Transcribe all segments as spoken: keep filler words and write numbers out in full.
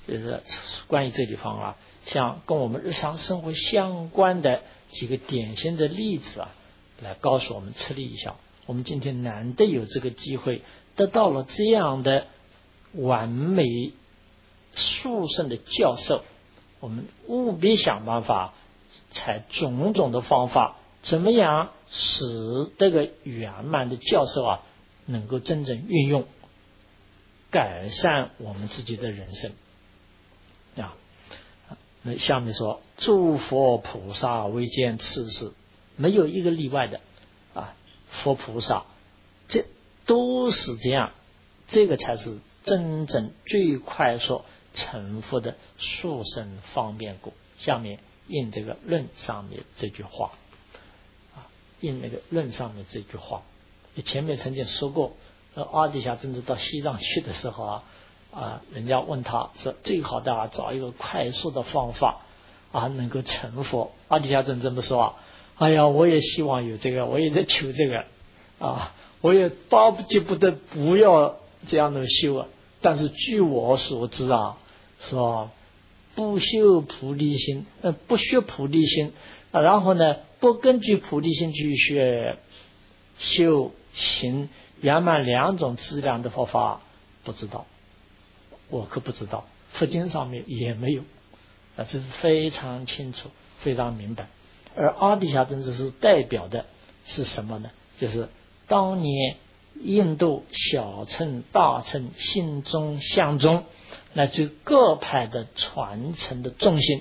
就是关于这地方啊，像跟我们日常生活相关的几个典型的例子啊，来告诉我们吃力一下。我们今天难得有这个机会，得到了这样的完美殊胜的教授，我们务必想办法，采种种的方法，怎么样使这个圆满的教授啊，能够真正运用，改善我们自己的人生啊。那下面说，诸佛菩萨为见此事，没有一个例外的啊，佛菩萨这都是这样，这个才是真正最快速成佛的殊胜方便果。下面印这个论上面这句话啊，印那个论上面这句话，前面曾经说过，呃，阿底峡真正到西藏去的时候啊，啊，人家问他说，最好的啊，找一个快速的方法啊，能够成佛。阿底峡真这么说啊，哎呀，我也希望有这个，我也在求这个啊，我也巴不得不得不要这样的修啊。但是据我所知啊，是吧？不修菩提心，呃，不学菩提心，啊，然后呢，不根据菩提心去学修行圆满两种质量的佛法，不知道，我可不知道，佛经上面也没有，啊，这是非常清楚，非常明白。而阿底峡真正是代表的是什么呢？就是当年印度小乘大乘心中相中，乃至各派的传承的重心，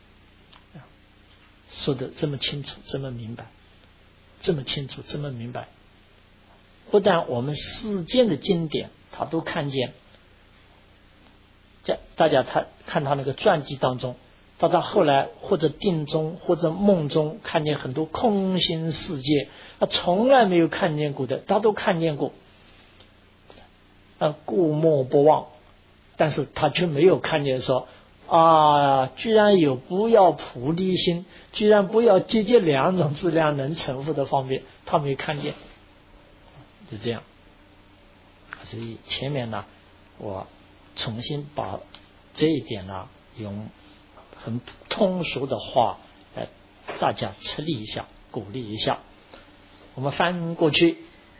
说的这么清楚，这么明白，这么清楚，这么明白。不但我们世间的经典他都看见，这大家他看他那个传记当中，到他后来或者定中或者梦中看见很多空心世界，他从来没有看见过的，他都看见过，啊，故莫不忘，但是他却没有看见说啊，居然有不要菩提心，居然不要结结两种质量能成佛的方面，他没看见，就这样。所以前面呢，我重新把这一点呢，用很通俗的话来大家吃力一下，鼓励一下。我们翻过去，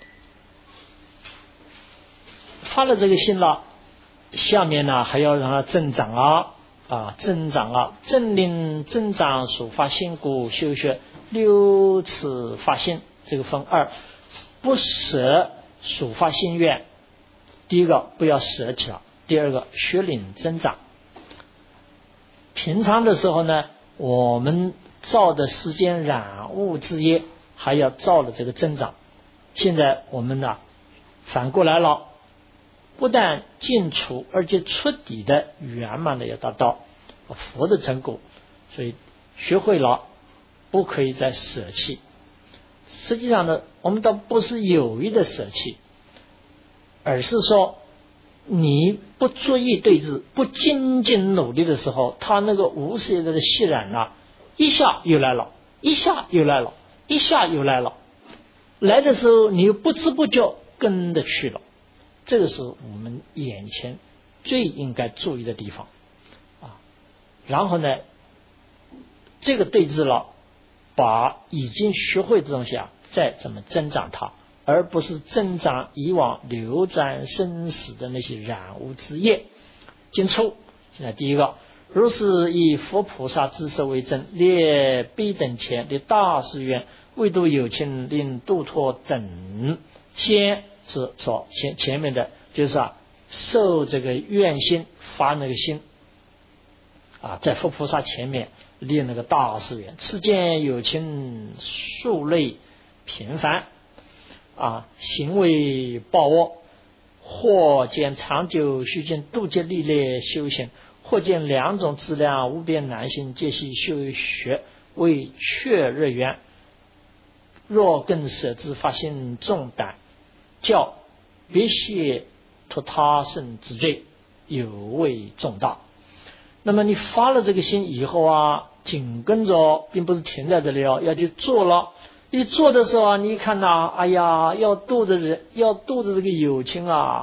发了这个心了，下面呢还要让它增长啊啊增长啊，正令增长所发心故，修学六次发心，这个分二，不舍所发心愿。第一个不要舍弃了，第二个学领增长。平常的时候呢，我们造的世间染物之业，还要造的这个增长。现在我们呢反过来了，不但尽除，而且彻底的圆满的要达到佛的成果。所以学会了，不可以再舍弃。实际上呢，我们倒不是有意的舍弃，而是说你不注意对治，不精进努力的时候，他那个无始业的细染啊，一下又来了，一下又来了，一下又来了。来的时候你又不知不觉跟着去了，这个是我们眼前最应该注意的地方啊。然后呢，这个对治了，把已经学会的东西啊，再怎么增长它，而不是增长以往流转生死的那些染污之业。经出现在第一个，如是以佛菩萨之色为证，列彼等前的大誓愿，为度有情，令度脱等。先是说前前面的就是啊，受这个愿心，发那个心啊，在佛菩萨前面立那个大誓愿，此见有情数类频繁啊，行为报恶，或见长久须见度劫历练修行，或见两种质量无边难行，皆系修学为确日缘。若更舍之发心重胆，较别些脱他生之罪，有为重大。那么你发了这个心以后啊，紧跟着并不是停在这里哦，要去做了。一做的时候啊，你看呐、啊，哎呀，要度的人，要度的这个有情啊，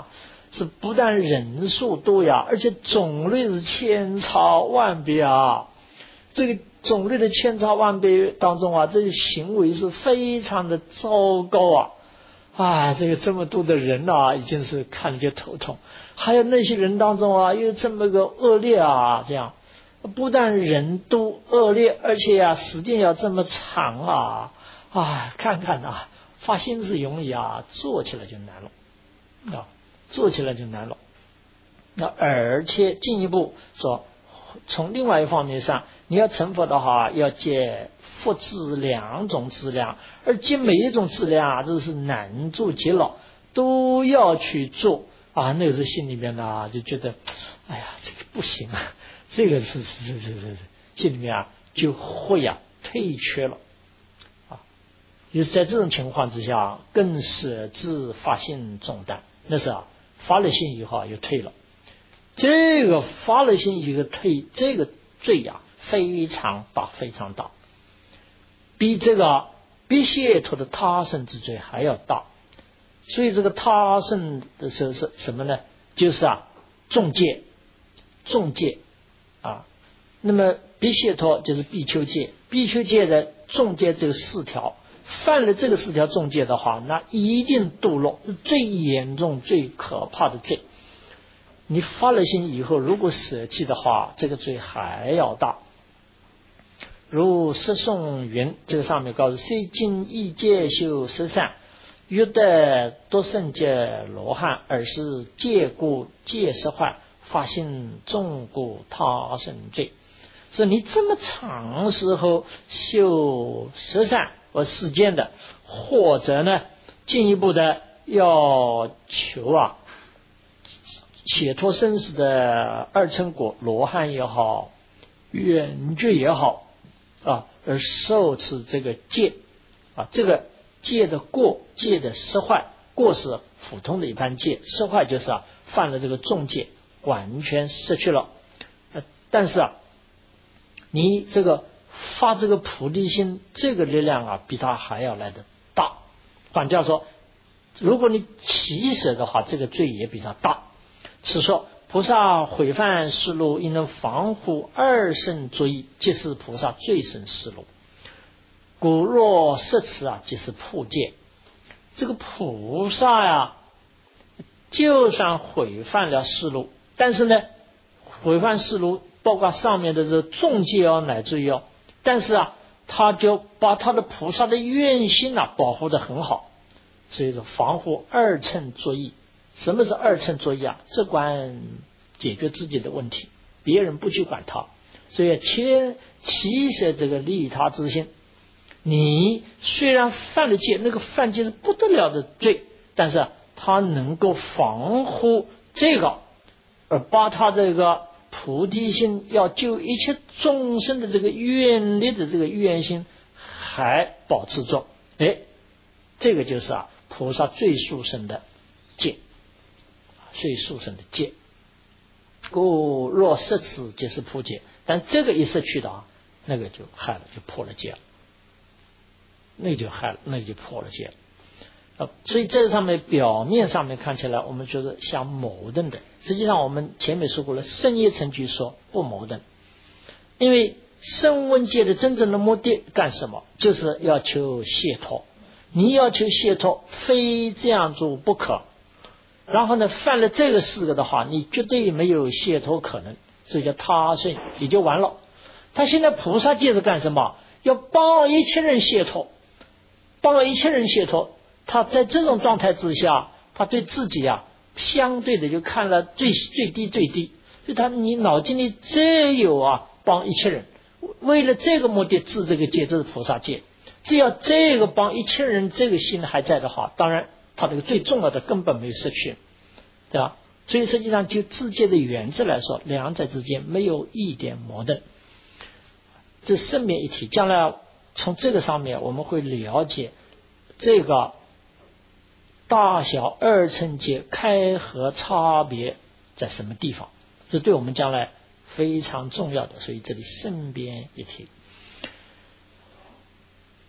是不但人数多呀，而且种类是千差万别啊。这个种类的千差万别当中啊，这些行为是非常的糟糕啊！啊，这个这么多的人啊，已经是看了就头痛。还有那些人当中啊，又这么个恶劣啊，这样不但人多恶劣，而且啊，时间要这么长啊！啊，看看啊，发心是容易啊，做起来就难了啊，做起来就难了。那而且进一步说，从另外一方面上，你要成佛的话，要借佛智两种质量，而借每一种质量啊，这是难做极了，都要去做啊。那个是心里面呢，就觉得，哎呀，这个不行啊，这个是是是是是，心里面啊就会啊退却了啊。就是在这种情况之下，更舍自发心重担，那是啊发了心以后又退了。这个发了心一个退，这个罪呀、啊、非常大非常大，比这个比解脱的他生之罪还要大。所以这个他生的是是什么呢？就是啊重戒重戒啊。那么比解脱就是比丘戒，比丘戒的重戒这个四条，犯了这个四条重戒的话，那一定堕落，是最严重最可怕的罪。你发了心以后，如果舍弃的话，这个罪还要大。如释颂云，这个上面告诉：虽经一戒修十善，欲得多胜戒罗汉，而是戒故戒失坏，发心重故他生罪。所以你这么长时候修十善和世间的，或者呢进一步的要求啊解脱生死的二乘果罗汉也好，圆觉也好啊，而受持这个戒啊，这个戒的过戒的失坏，过是普通的一般戒，失坏就是啊犯了这个重戒，完全失去了。呃、但是啊，你这个发这个菩提心，这个力量啊，比他还要来得大。换句话说，如果你起舍的话，这个罪也比他大。是说菩萨毁犯世路，应能防护二圣作意，即是菩萨最胜世路。故若摄持啊，即是破戒。这个菩萨呀、啊，就算毁犯了世路，但是呢，毁犯世路，包括上面的这重戒哦，乃至于哦，但是啊，他就把他的菩萨的愿心啊保护得很好，所以说防护二乘作意。什么是二乘作意啊？只管解决自己的问题，别人不去管他。所以切起舍这个利他之心。你虽然犯了戒，那个犯戒是不得了的罪，但是他能够防护这个，而把他这个菩提心要救一切众生的这个愿力的这个愿心还保持住。哎，这个就是啊菩萨最殊胜的戒，最殊胜的戒。故若摄持即是破戒，但这个一失去的啊，那个就害了，就破了戒了，那就害了，那就破了戒了。呃，所以这上面表面上面看起来，我们觉得像矛盾的。实际上我们前面说过了，圣业成句说不矛盾，因为声闻戒的真正的目的干什么？就是要求解脱。你要求解脱，非这样做不可。然后呢，犯了这个四个的话，你绝对没有解脱可能，所以叫他生也就完了。他现在菩萨戒是干什么？要帮一切人解脱，帮一切人解脱。他在这种状态之下，他对自己啊，相对的就看了最最低最低。就他你脑筋里只有啊，帮一切人，为了这个目的治这个戒，这是菩萨戒。只要这个帮一切人这个心还在的话，当然他这个最重要的根本没有失去，对吧？所以实际上就自戒的原则来说，两者之间没有一点矛盾。这顺便一提，将来从这个上面我们会了解这个大小二乘戒开合差别在什么地方，这对我们将来非常重要的，所以这里顺便一提。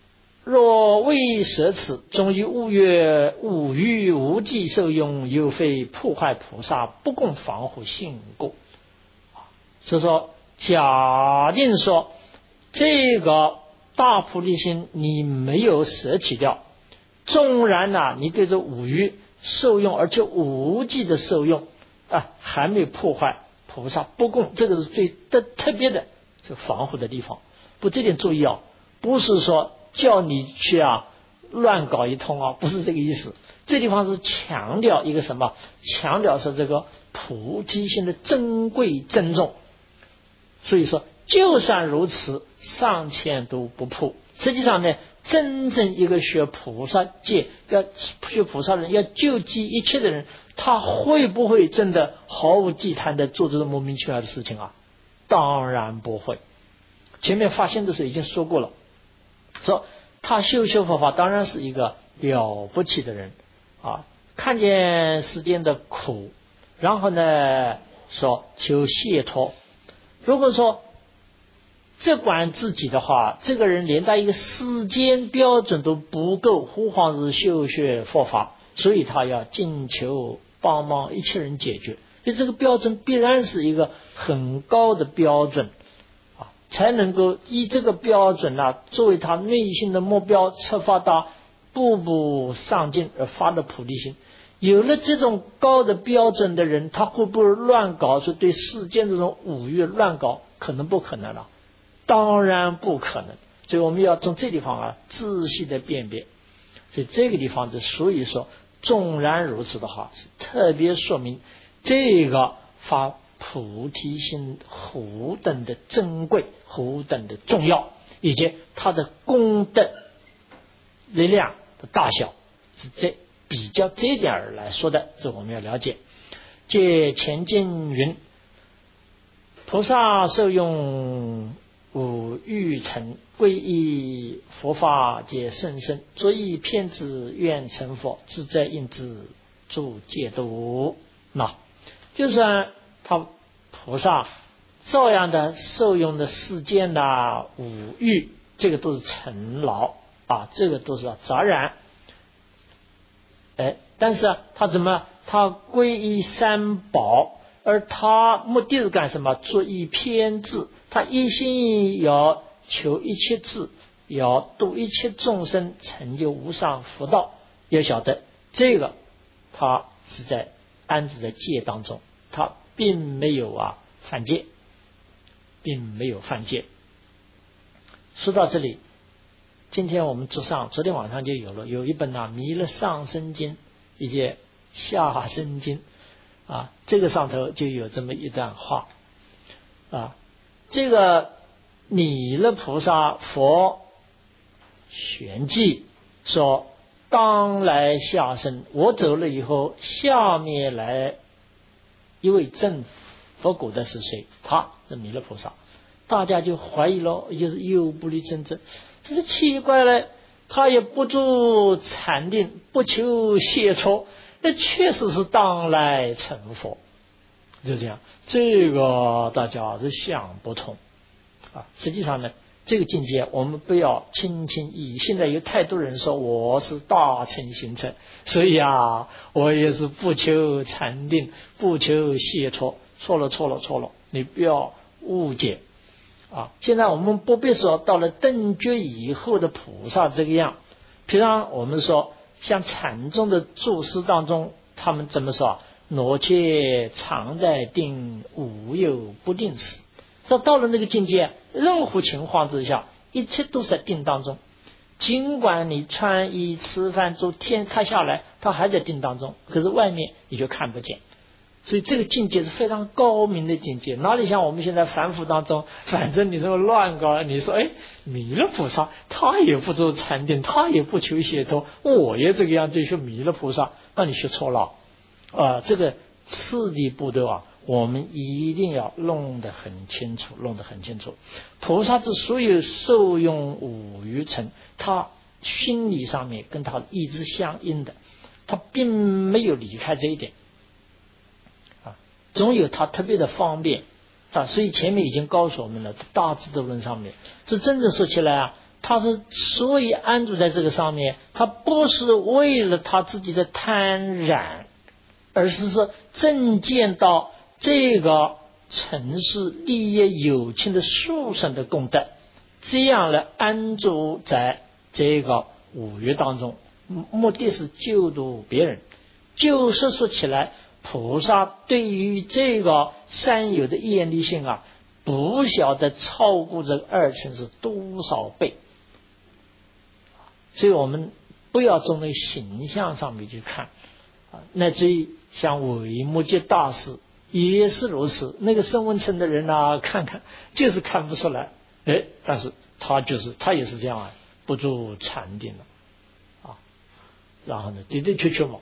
若未舍此，终于勿曰五欲无际受用，又非破坏菩萨不共防护性故。所以说，假定说这个大菩提心你没有舍弃掉，纵然呢、啊、你对这五欲受用，而且无际的受用啊，还没破坏菩萨不共，这个是最的特别的这个防护的地方。不，这点注意啊，不是说叫你去啊乱搞一通啊，不是这个意思。这地方是强调一个什么？强调是这个菩提心的珍贵珍重。所以说，就算如此，尚且都不破。实际上呢，真正一个学菩萨戒，要学菩萨人，要救济一切的人，他会不会真的毫无忌惮的做这种莫名其妙的事情啊？当然不会。前面发心的时候已经说过了，说他修修佛法当然是一个了不起的人啊，看见世间的苦，然后呢说求解脱。如果说这管自己的话，这个人连他一个世间标准都不够，何况是修学佛法，所以他要尽求帮忙一切人解决。所以这个标准必然是一个很高的标准啊，才能够以这个标准啊作为他内心的目标，出发到步步上进而发的菩提心。有了这种高的标准的人，他会不会乱搞？说对世间这种五欲乱搞，可能不可能了？当然不可能。所以我们要从这地方啊仔细的辨别。所以这个地方就所以说，纵然如此的话，是特别说明这个发菩提心何等的珍贵，何等的重要，以及它的功德力量的大小，是这比较这一点儿来说的，这我们要了解。借前经云：菩萨受用五欲尘，皈依佛法皆甚深，所以偏执愿成佛，自在应知助戒度。那就算他菩萨照样的受用的世间的五欲，这个都是尘劳啊，这个都是杂染。哎，但是他怎么？他皈依三宝，而他目的是干什么？作意偏执，他一心要求一切智，要度一切众生，成就无上福道。要晓得这个，他是在安置在戒当中，他并没有啊犯戒，并没有犯戒。说到这里，今天我们桌上昨天晚上就有了，有一本啊《弥勒上生经》以及下生经啊，这个上头就有这么一段话啊，这个弥勒菩萨佛玄寂说，当来下生，我走了以后，下面来一位证佛果的是谁？他是弥勒菩萨。大家就怀疑了，就是又不离真正，这是奇怪了。他也不住禅定，不求解脱，那确实是当来成佛。就这样，这个大家是想不通啊。实际上呢，这个境界我们不要轻轻易易。现在有太多人说我是大乘行者，所以啊，我也是不求禅定，不求解脱。错了，错了，错了！你不要误解。啊，现在我们不必说到了顿觉以后的菩萨这个样。平常我们说像禅宗的注释当中，他们怎么说？挪切常在定，无有不定时。这到了那个境界，任何情况之下，一切都在定当中。尽管你穿衣吃饭做天塌下来，它还在定当中，可是外面你就看不见。所以这个境界是非常高明的境界，哪里像我们现在凡夫当中，反正你这么乱搞，你说哎，弥勒菩萨他也不做禅定，他也不求解脱，我也这个样就学弥勒菩萨，那你学错了啊！这个次第步骤啊，我们一定要弄得很清楚，弄得很清楚。菩萨之所以受用五欲尘，他心理上面跟他意志相应的，他并没有离开这一点。总有它特别的方便啊，所以前面已经告诉我们了，大智度论上面，这真正说起来啊， 他是所以安住在这个上面，他不是为了他自己的贪染，而是说正见到这个尘世利益有情的殊胜的功德，这样来安住在这个五欲当中，目的是救度别人。就是说起来，菩萨对于这个三有的业力性啊，不晓得超过这个二乘是多少倍。所以我们不要从那个形象上面去看啊，乃至于像维摩诘大师也是如此，那个声闻乘的人啊，看看就是看不出来，哎，但是他就是他也是这样啊，不住禅定了啊，然后呢的的确确嘛，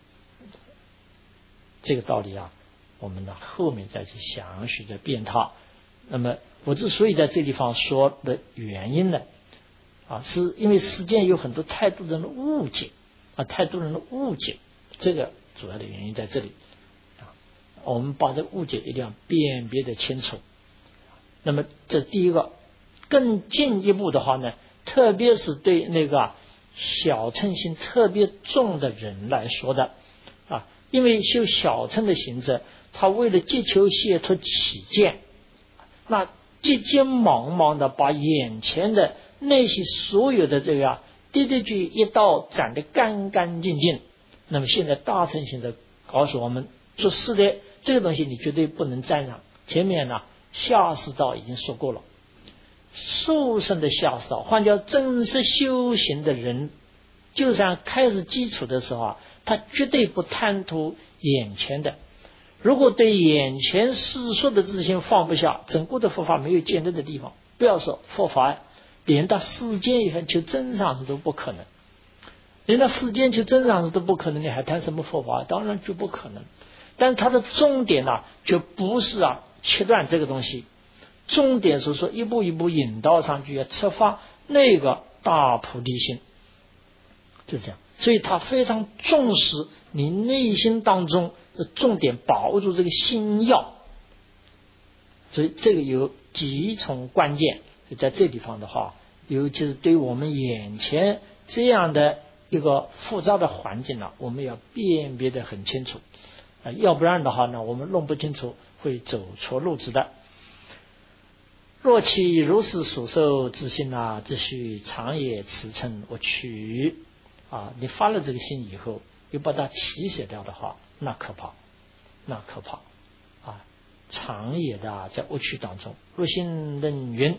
这个道理啊，我们呢后面再去详细的辩它。那么我之所以在这地方说的原因呢，啊，是因为世间有很多太多人的误解啊，太多人的误解，这个主要的原因在这里啊。我们把这个误解一定要辨别的清楚。那么这第一个，更进一步的话呢，特别是对那个小乘心特别重的人来说的啊，因为修小乘的行者，他为了急求解脱起见，那急急忙忙的把眼前的那些所有的这个滴滴句一刀斩得干干净净。那么现在大乘行者告诉我们说，是的，这个东西你绝对不能沾上。前面呢下士道已经说过了，殊胜的下士道，换叫真实修行的人，就算开始基础的时候啊，他绝对不贪图眼前的。如果对眼前世俗的自信放不下，整个的佛法没有见得的地方，不要说佛法，连到世间以后求真上师都不可能，连到世间求真上师都不可能，你还谈什么佛法？当然就不可能。但是它的终点呢、啊，就不是啊切断这个东西，终点是说一步一步引导上去，要出发那个大菩提心，就这样。所以他非常重视你内心当中的重点，把握住这个心要。所以这个有几重关键，在这地方的话，尤其是对我们眼前这样的一个复杂的环境呢、啊，我们要辨别得很清楚啊，要不然的话呢，我们弄不清楚会走错路子的。若其如是所受之心啊，只须常也驰骋我取啊！你发了这个心以后，又把它提写掉的话，那可怕，那可怕啊！常也的、啊、在恶趣当中，若心能云，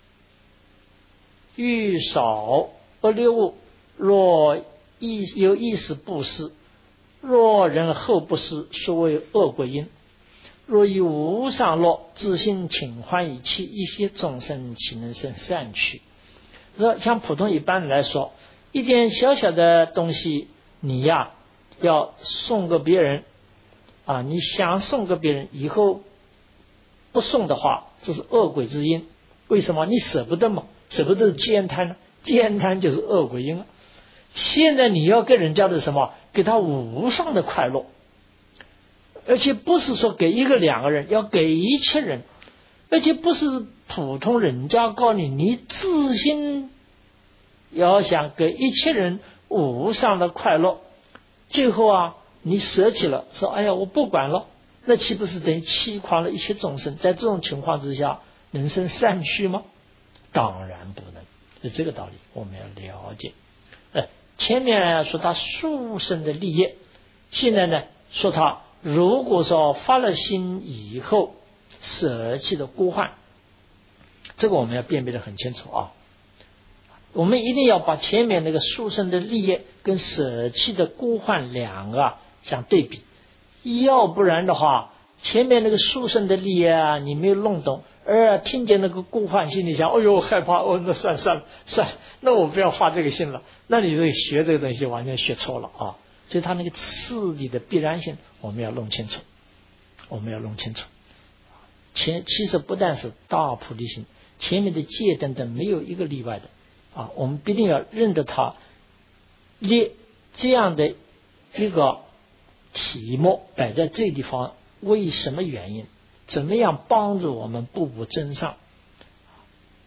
欲少恶劣物，若意有意识布施，若人后不施，所谓恶鬼因。若以无上乐，自心请欢以弃一些众生，岂能生善趣？说像普通一般人来说，一点小小的东西，你呀要送给别人啊，你想送给别人，以后不送的话，这是恶鬼之因。为什么？你舍不得嘛？舍不得是悭贪呢？悭贪就是恶鬼因啊。现在你要给人家的什么？给他无上的快乐。而且不是说给一个两个人，要给一切人，而且不是普通人家告你，你自心要想给一切人无上的快乐，最后啊，你舍弃了，说哎呀我不管了，那岂不是等于欺诳了一切众生？在这种情况之下，能生善趣吗？当然不能。是这个道理，我们要了解。呃，前面说他殊胜的利益，现在呢说他。如果说发了心以后舍弃的孤患，这个我们要辨别得很清楚啊。我们一定要把前面那个殊胜的利益跟舍弃的孤患两个相对比，要不然的话，前面那个殊胜的利益啊，你没有弄懂，而听见那个孤患，心里想，哎呦害怕，哦，那算算算，那我不要发这个心了，那你这学这个东西完全学错了啊。所以他那个次第的必然性我们要弄清楚，我们要弄清楚。前其实不但是大菩提心，前面的戒等等没有一个例外的啊，我们必定要认得它列这样的一个题目摆在这地方，为什么原因？怎么样帮助我们步步增上？是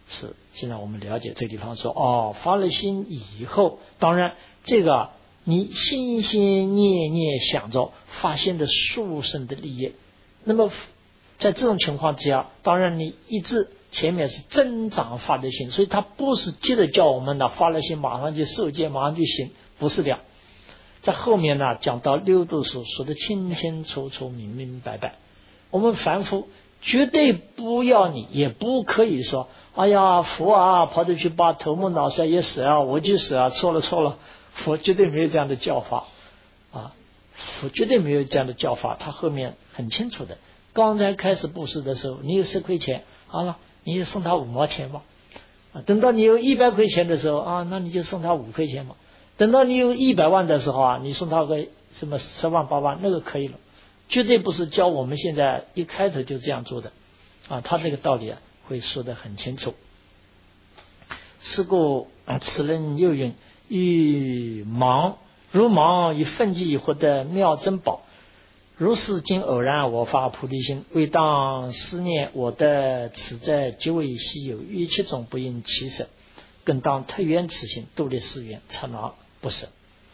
现在我们了解这个地方说，哦，发了心以后，当然这个你心心念念想着发现的殊胜的利益，那么在这种情况之下，当然你一直前面是增长发的心，所以他不是接着叫我们呢发了心马上就受戒，马上就行，不是这样。在后面呢讲到六度数说的清清楚楚明明白白，我们凡夫绝对不要你，也不可以说哎呀佛啊跑着去把头目脑髓也死啊，我就死啊，错了错了，佛绝对没有这样的教法啊，佛绝对没有这样的教法，他后面很清楚的。刚才开始布施的时候，你有十块钱，好了，你就送他五毛钱吧。啊，等到你有一百块钱的时候啊，那你就送他五块钱吧。等到你有一百万的时候啊，你送他个什么十万八万，那个可以了。绝对不是教我们现在一开头就这样做的啊，他这个道理啊会说得很清楚。是故啊，此人又云：欲盲如盲以奋技获得妙珍宝。如是今偶然我发菩提心，为当思念我的此在极为稀有，于其中不应起舍，更当特缘此心，度力誓愿，刹那不舍。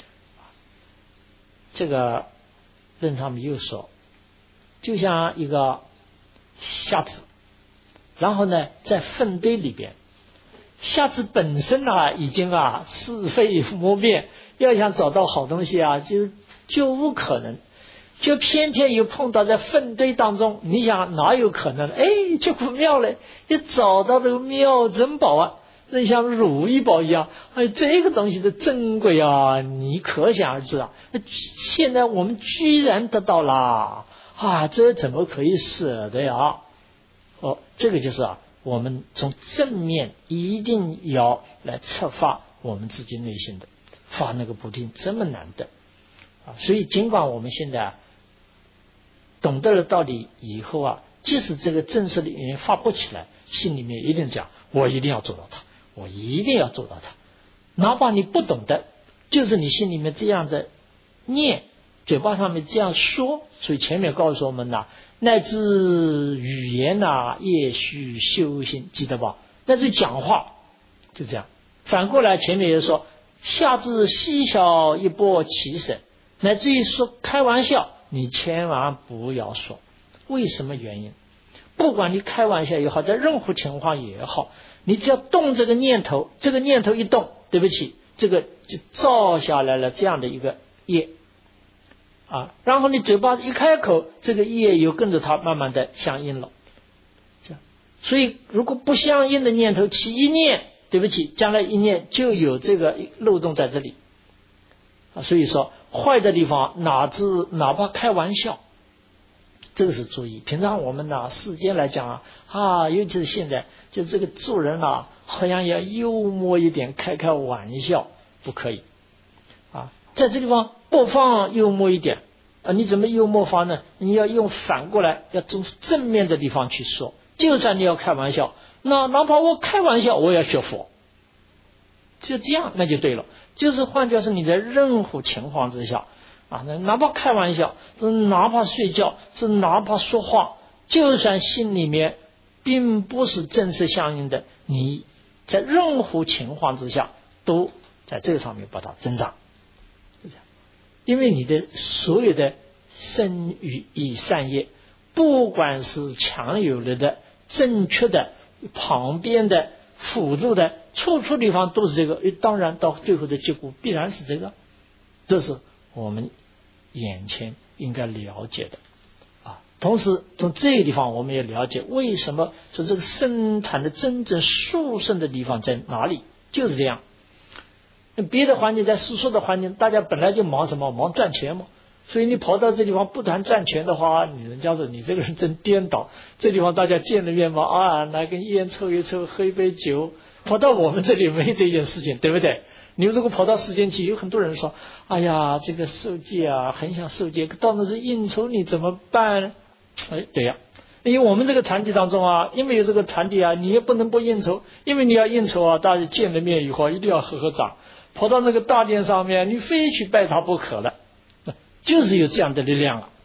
这个论上面又说，就像一个瞎子，然后呢在粪堆里边，瞎子本身啊已经啊是非莫辨，要想找到好东西啊就就无可能，就偏偏又碰到在粪堆当中，你想哪有可能？哎，结果妙了，就找到这个妙珍宝啊，那像如意宝一样，哎，这个东西的珍贵啊，你可想而知啊。现在我们居然得到了啊，这怎么可以舍得呀？哦，这个就是啊，我们从正面一定要来策发我们自己内心的，发那个菩提这么难的啊。所以尽管我们现在、啊、懂得了道理以后啊，即使这个正式的语言发不起来，心里面一定讲我一定要做到它，我一定要做到它。哪怕你不懂得，就是你心里面这样的念，嘴巴上面这样说。所以前面告诉我们呐，乃至语言呐也须修行，记得吧？乃至讲话就这样。反过来前面也说，下至细小一波起身，乃至于说开玩笑，你千万不要说。为什么原因？不管你开玩笑也好，在任何情况也好，你只要动这个念头，这个念头一动，对不起，这个就造下来了这样的一个业啊，然后你嘴巴一开口，这个业又跟着它慢慢的相应了。这样，所以如果不相应的念头起一念，对不起，将来一念就有这个漏洞在这里啊。所以说坏的地方，哪知哪怕开玩笑，这个是注意。平常我们呢，世间来讲啊，啊，尤其是现在，就这个做人啊，好像要幽默一点，开开玩笑，不可以啊。在这地方不妨幽默一点啊，你怎么幽默法呢？你要用反过来，要从正面的地方去说。就算你要开玩笑，那哪怕我开玩笑，我也要学佛，就这样，那就对了。就是换句话说，你在任何情况之下啊，哪怕开玩笑，是哪怕睡觉，是哪怕说话，就算心里面并不是正式相应的，你在任何情况之下都在这个上面把它增长。因为你的所有的身语意善业，不管是强有了的、正确的、旁边的、辅助的，处处地方都是这个。当然到最后的结果必然是这个，这是我们眼前应该了解的啊。同时从这个地方我们也了解为什么说这个生产的真正殊胜的地方在哪里，就是这样。别的环境，在世俗的环境，大家本来就忙什么？忙赚钱嘛。所以你跑到这地方不谈赚钱的话，你人家说你这个人真颠倒。这地方大家见了面嘛，啊，拿根烟抽一抽，喝一杯酒。跑到我们这里没这件事情，对不对？你如果跑到世间去，有很多人说，哎呀，这个受戒啊，很想受戒，到那是应酬你怎么办？哎，对呀。因为我们这个团体当中啊，因为有这个团体啊，你也不能不应酬，因为你要应酬啊，大家见了面以后一定要合合掌。跑到那个大殿上面，你非去拜他不可了，就是有这样的力量啊。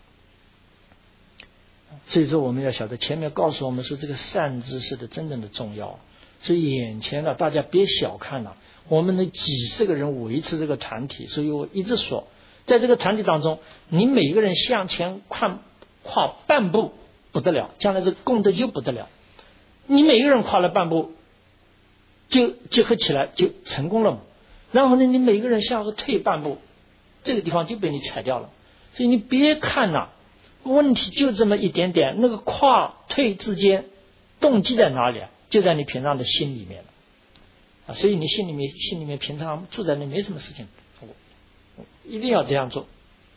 所以说我们要晓得，前面告诉我们说这个善知识的真正的重要。 所以眼前呢，大家别小看了，我们的几十个人维持这个团体，所以我一直说，在这个团体当中，你每个人向前跨跨半步不得了，将来这功德就不得了。你每个人跨了半步，就结合起来就成功了嘛。然后呢，你每个人向后退半步，这个地方就被你踩掉了。所以你别看呐、啊，问题就这么一点点，那个跨退之间动机在哪里啊？就在你平常的心里面了啊。所以你心里面心里面平常住在那没什么事情，我我一定要这样做。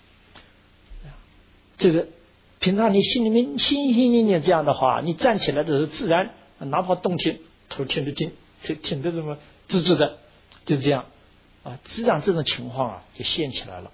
这个平常你心里面心心念念这样的话，你站起来的时候自然哪怕动挺头挺得紧，挺挺得这么直直的，就这样啊，自然这种情况啊就现起来了。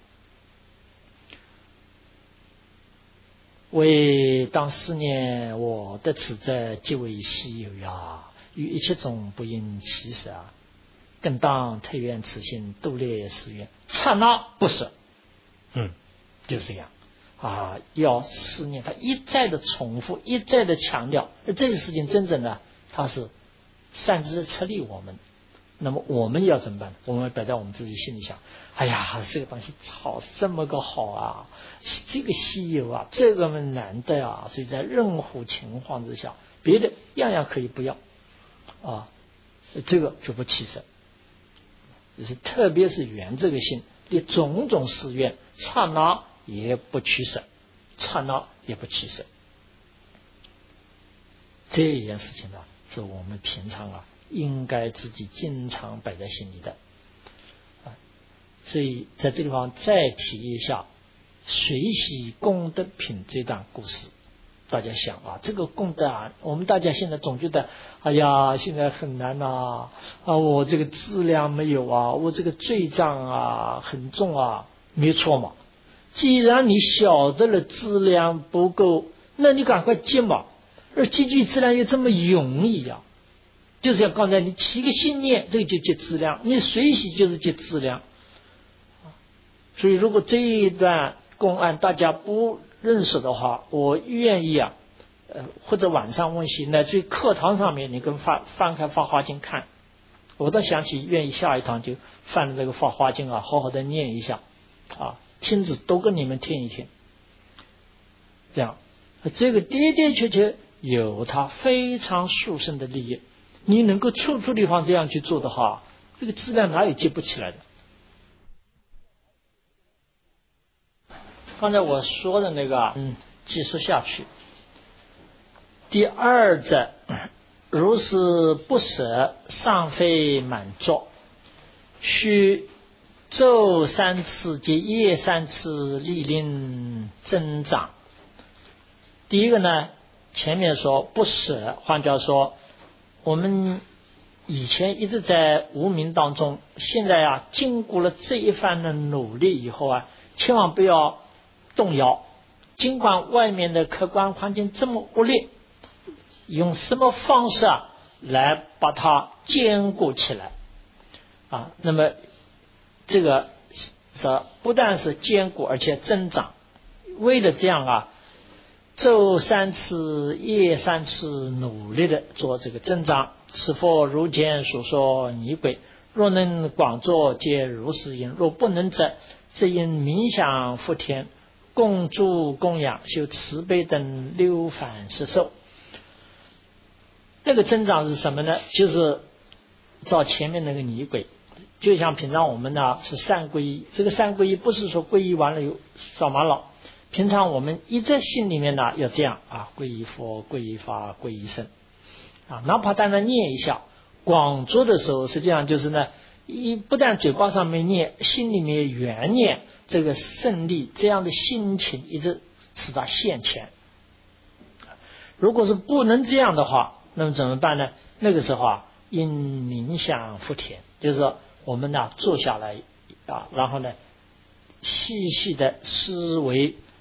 为当思念我的此者极为稀有呀，与一切种不应其舍啊，更当退愿此心，度列誓愿，刹那不舍。嗯，就是这样啊，要思念，他一再的重复，一再的强调，而这个事情真正的他是善知识策励我们。那么我们要怎么办？我们摆在我们自己心里想，哎呀，这个东西操这么个好啊，这个稀有啊，这个难得啊，所以在任何情况之下，别的样样可以不要啊，这个就不起舍。就是特别是缘这个心，你种种誓愿，刹那也不取舍，刹那也不取舍。这一件事情呢，是我们平常啊应该自己经常摆在心里的啊。所以在这地方再提一下随喜功德品这段故事。大家想啊，这个功德啊，我们大家现在总觉得，哎呀，现在很难呐，啊，我这个质量没有啊，我这个罪障啊很重啊，没错嘛。既然你晓得了质量不够，那你赶快积嘛。而积聚质量又这么容易呀、啊，就是像刚才你起个信念，这个就积质量，你随喜就是积质量。所以如果这一段公案大家不认识的话，我愿意啊，呃，或者晚上温习，乃至于课堂上面，你跟翻翻开《法华经》看，我倒想起愿意下一堂就翻这个《法华经》啊，好好的念一下啊，亲自都跟你们听一听，这样这个的的确确有它非常殊胜的利益。你能够处处地方这样去做的话，这个质量哪有接不起来的？刚才我说的那个，嗯，继续下去。第二者，如是不舍，尚非满足，须昼三次及夜三次，力令增长。第一个呢，前面说不舍，换句话说，我们以前一直在无明当中，现在啊，经过了这一番的努力以后啊，千万不要动摇。尽管外面的客观环境这么恶劣，用什么方式啊来把它坚固起来啊？那么这个是不但是坚固，而且增长。为了这样啊，昼三次夜三次努力的做这个增长。此佛如前所说拟轨，若能广作，皆如是因；若不能者，则因冥想福田，供诸供养，修慈悲等六反十受。那个增长是什么呢？就是照前面那个拟轨，就像平常我们呢是三皈依，这个三皈依不是说皈依完了有扫码了，平常我们一直心里面呢要这样啊，皈依佛，皈依法，皈依僧啊，哪怕单单念一下，广做的时候，实际上就是呢，一不但嘴巴上面念，心里面原念这个胜利这样的心情，一直使它现前。如果是不能这样的话，那么怎么办呢？那个时候啊，因冥想福田，就是说我们呢坐下来啊，然后呢细细的思维